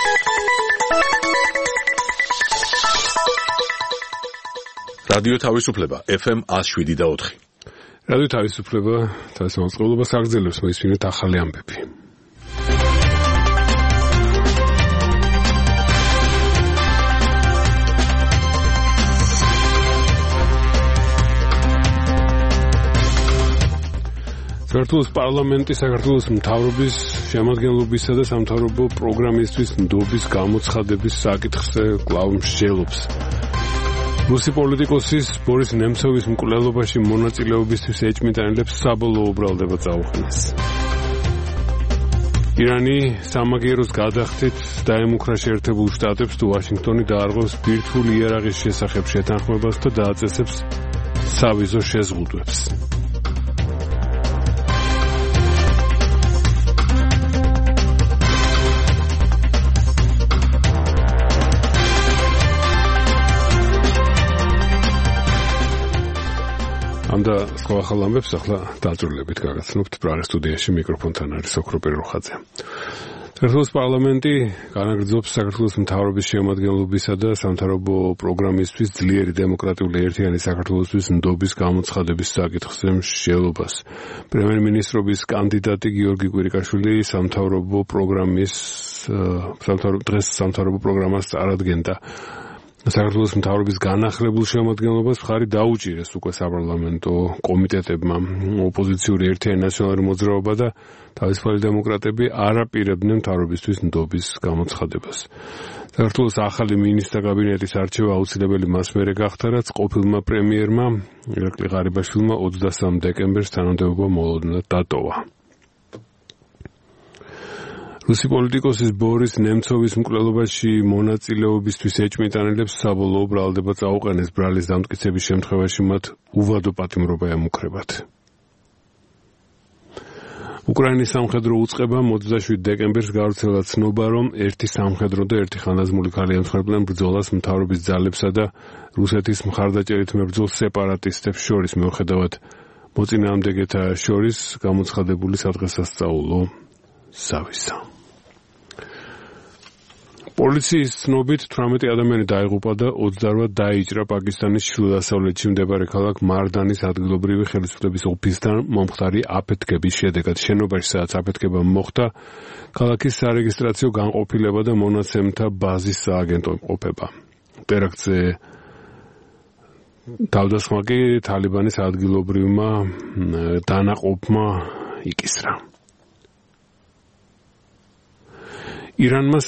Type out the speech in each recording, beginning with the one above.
რადიო თავისუფლება FM 107.4. რადიო თავისუფლება თავის მოწყობილობას აგრძელებს, მოისმინეთ ახალი ამბები. საქართველოს პარლამენტი საქართველოს მთავრობის შემადგენლობისა და სამთავრობო პროგრამისთვის ნდობის გამოცხადების საკითხზე კვლავ მსჯელობს. რუსი პოლიტიკოსის ბორის ნემცოვის მკვლელობაში მონაწილეობისთვის ეჭვმიტანილებს საბოლოო ბრალდება წაუყენეს. ირანი სამაგიეროს გადახდით დაემუქრა შეერთებულ შტატებს თუ ვაშინგტონი დაარღვევს ბირთვული იარაღის შესახებ შეთანხმებას და დააწესებს სავიზო შეზღუდვებს. და სხვა ახალ ამბებს ახლა დაძრულებით გაგაცნობთ პრაღის სტუდიაში მიკროფონთან არის ოქროპერ რუხაძე. საქართველოს პარლამენტი განაგრძობს საქართველოს მთავრობის შემადგენლობისა და სამთავრობო პროგრამისთვის ძლიერი დემოკრატიული ერთიანი საქართველოსთვის ნდობის გამოცხადების საკითხზე მსჯელობას. პრემიერ-მინისტრობის კანდიდატი გიორგი კვირიკაშვილი სამთავრობო პროგრამას წარადგენდა. საქართველოს მთავრობის განახლებულ შემადგენლობას მხარი დაუჭირეს უკვე საპარლამენტო კომიტეტებმა. ოპოზიციური ერთიანი ნაციონალური მოძრაობა და თავისუფალი დემოკრატები არ აპირებდნენ მთავრობისთვის ნდობის გამოცხადებას. საქართველოს ახალი მინისტრთა კაბინეტის არჩევა აუცილებელი მას მერე გახდა, რაც ყოფილმა პრემიერმა ირაკლი ღარიბაშვილმა 23 დეკემბერს თანამდებობა მოულოდნელად დატოვა. რუსი პოლიტიკოსის ბორის ნემცოვის მკვლელობაში მონაწილეობისთვის ეჭვმიტანილებს საბოლოო ბრალდება წაუყენეს. ბრალის დამტკიცების შემთხვევაში მათ უვადო პატიმრობა ემუქრებათ. უკრაინის სამხედრო უწყებამ 27 დეკემბერს გავრცელა ცნობა, რომ ერთი სამხედრო და ერთი ხანდაზმული ქალი ემსხვერპლენ ბრძოლას მთავრობის ძალებსა და რუსეთის მხარდაჭერით მებრძოლ სეპარატისტებს შორის, მიუხედავად მოწინააღმდეგეთა შორის გამოცხადებული სადღესასწაულო ზავისა. პოლიციის ცნობით 18 ადამიანი დაიღუპა და 28 დაიჭრა პაკისტანის ჩრდილო-დასავლეთში მდებარე ქალაქ მარდანის ადგილობრივი ხელისუფლების ოფისთან მომხდარი აფეთქების შედეგად. შენობაში სადაც აფეთქება მოხდა, ქალაქის სარეგისტრაციო განყოფილება და მონაცემთა ბაზის სააგენტო იმყოფება. ტერაქტზე თავდასხმა კი თალიბანის ადგილობრივმა დანაყოფმა იკისრა. ირანმა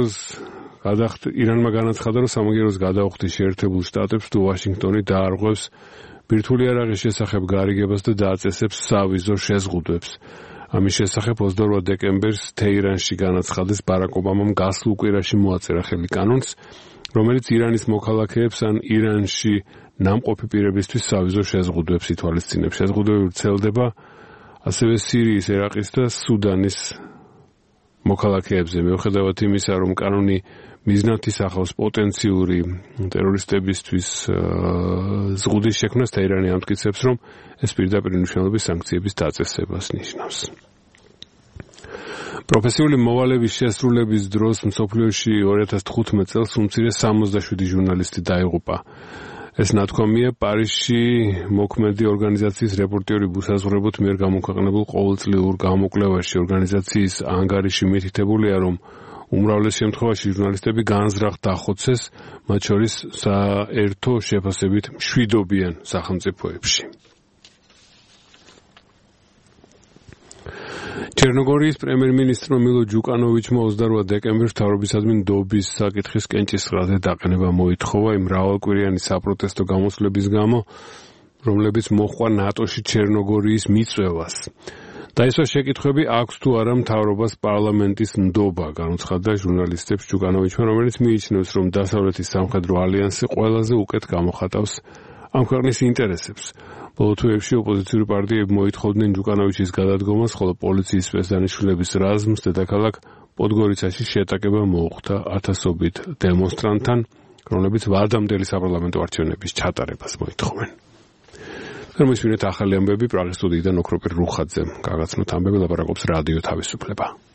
განაცხადა, რომ სამაგიეროს გადაუხდის შეერთებულ შტატებს თუ ვაშინგტონი დაარღვევს ბირთვული იარაღის შესახებ გარიგებას და დააწესებს სავიზო შეზღუდვებს. ამის შესახებ 28 დეკემბერს თეირანში განაცხადეს ბარაკ ობამამ გასულ კვირაში მოაწერა ხელი კანონს, რომელიც ირანის მოქალაქეებს ან ირანში ნამყოფი პირებისთვის სავიზო შეზღუდვებს ითვალისწინებს. შეზღუდვები ვრცელდება ასევე სირიის, ერაყის და სუდანის მოქალაქეებზე. მიუხედავად იმისა, რომ კანონი მიზნად ისახავს პოტენციური ტერორისტებისთვის ზღუდის შექმნას, თეირანი ამტკიცებს, რომ ეს პირდაპირ მნიშვნელობის სანქციების დაწესებას ნიშნავს. პროფესიული მოვალეობის შესრულების დროს მსოფლიოში 2015 წელს უმცირეს 67 ჟურნალისტი დაიღუპა. ეს ნათქვამია პარიზში მოქმედი ორგანიზაციის რეპორტიორი ბუსაზღვრებოთ მიერ გამოქვეყნებულ ყოველწლიურ გამოკვლევაში. ორგანიზაციის ანგარიში მითითებულია, რომ უმრავლეს შემთხვევაში ჟურნალისტები განზრახ დახოცეს, მათ შორის საერთო შეფასებით მშვიდობიან სახელმწიფოებში. ჩერნოგორიის პრემიერ-მინისტრმა მილო ჯუკანოვიჩმა 28 დეკემბერს მთავრობისადმი ნდობის საკითხის კენჭისყრაზე დაყენება მოითხოვა იმ მრავალკვირიანი საპროტესტო გამოსვლების გამო, რომლებიც მოჰყვა ნატოში ჩერნოგორიის მიწვევას. დაისვა შეკითხვები აქვს თუ არა მთავრობას პარლამენტის ნდობა, განუცხადა ჟურნალისტებს ჯუკანოვიჩმა, რომელიც მიიჩნევს, რომ დასავლეთის სამხედრო ალიანსი ყველაზე უკეთ გამოხატავს ამ ქვეყნის ინტერესებს. ბოლო თვეებში ოპოზიციური პარტიები მოითხოვდნენ ჯუკანოვიჩის გადადგომას, ხოლო პოლიციის სპეცდანიშვილების რაზმს დედაქალაქ პოდგორიცაში შეტაკება მოუხდა ათასობით დემონსტრანტთან, რომლებიც ვადამდელი საპარლამენტო არჩევნების ჩატარებას მოითხოვენ. მოისმინეთ ახალი ამბები პრაღის სტუდიიდან ოქროპერ რუხაძემ. გაგაცნოთ ამბები, ლაპარაკობს რადიო თავისუფლება.